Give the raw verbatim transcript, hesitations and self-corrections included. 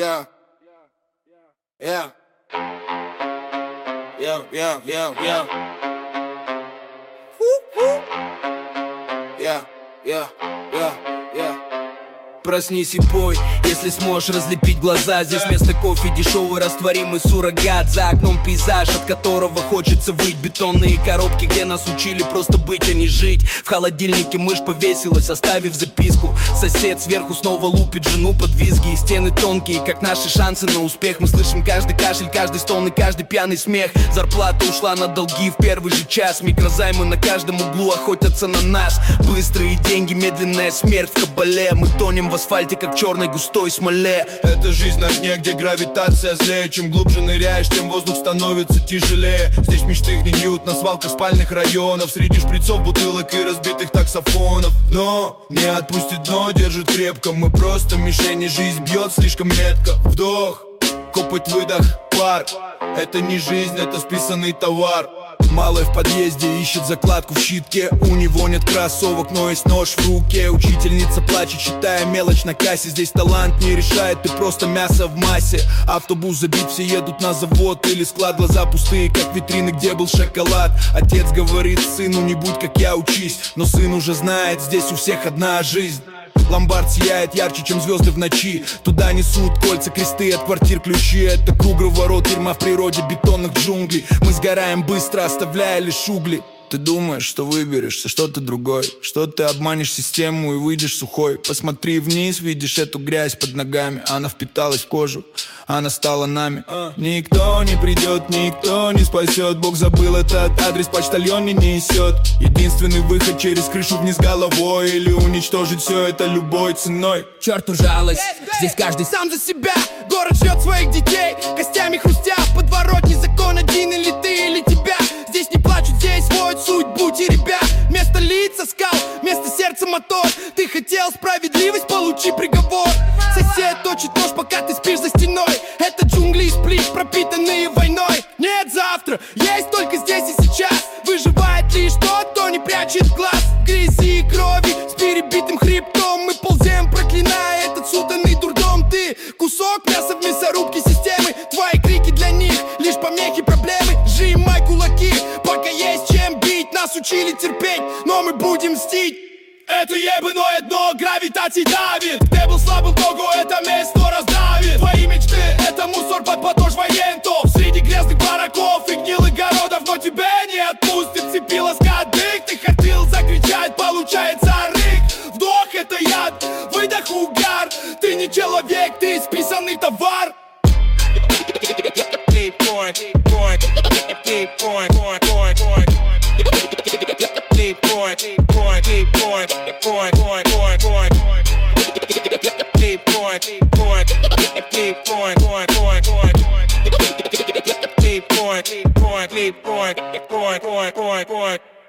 Yeah. Yeah. Yeah, yeah, yeah, yeah. Woo, woo. Yeah, yeah, yeah, yeah. Проснись и пой, если сможешь разлепить глаза. Здесь вместо кофе дешевый растворимый суррогат. За окном пейзаж, от которого хочется выйти. Бетонные коробки, где нас учили просто быть, а не жить. В холодильнике мышь повесилась, оставив записку. Сосед сверху снова лупит жену под визги. И стены тонкие, как наши шансы на успех. Мы слышим каждый кашель, каждый стон и каждый пьяный смех. Зарплата ушла на долги в первый же час. Микрозаймы на каждом углу охотятся на нас. Быстрые деньги, медленная смерть в кабале. Мы тонем в асфальте, как черной густой смоле. Это жизнь на дне, где гравитация злее. Чем глубже ныряешь, тем воздух становится тяжелее. Здесь мечты гниют на свалках спальных районов. Среди шприцов, бутылок и разбитых таксофонов. Но не отпустит дно, держит крепко. Мы просто мишени, жизнь бьет слишком метко. Вдох, копоть, выдох, пар. Это не жизнь, это списанный товар. Малый в подъезде ищет закладку в щитке. У него нет кроссовок, но есть нож в руке. Учительница плачет, считая мелочь на кассе. Здесь талант не решает, ты просто мясо в массе. Автобус забит, все едут на завод или склад. Глаза пустые, как витрины, где был шоколад. Отец говорит сыну, не будь как я, учись. Но сын уже знает, здесь у всех одна жизнь. Ломбард сияет ярче, чем звезды в ночи. Туда несут кольца, кресты, от квартир ключи. Это круговорот, тюрьма в природе бетонных джунглей. Мы сгораем быстро, оставляя лишь угли. Ты думаешь, что выберешься, что ты другой, что ты обманешь систему и выйдешь сухой. Посмотри вниз, видишь эту грязь под ногами. Она впиталась в кожу, она стала нами. Никто не придет, никто не спасет. Бог забыл этот адрес, почтальон не несет. Единственный выход через крышу вниз головой. Или уничтожить все это любой ценой. Черту жалость, здесь каждый сам за себя. Город ждет своих детей, костями хрустя. В подворотне закон один, или ты, или тебя. Здесь не плачут, здесь воют судьбу теребя. Вместо лица скал, вместо сердца мотор. Ты хотел справедливость, получи приговор. Сосед точит нож, пока ты спишь за стеной. Это джунгли из плит, пропитанные войной. Нет завтра, есть только здесь и сейчас. Выживает лишь тот, кто не прячет глаз. В грязи и крови, с перебитым хребтом. Мы ползем, проклиная этот суданный дурдом. Ты кусок мяса в мясорубке системы. Твои крики для них лишь помехи, проблемы. Сжимай кулаки, пока есть чем бить. Нас учили терпеть, но мы будем мстить. Это ебаное дно, гравитации давит. Где был слабым Богу, это место раздавит. Твои мечты, это мусор под подошвой ентов. Среди грязных бараков и гнилых городов. Но тебя не отпустит, цепи ласкает дых. Ты хотел закричать, получается рык. Вдох — это яд, выдох — угар. Ты не человек, ты списанный товар. Keep going, keep going, keep going, going, going, going. Keep going, keep going, keep going, going, going, going, going. Keep going, keep going, keep going, going, going, going. Keep going, keep going, keep going, going, going, going, going.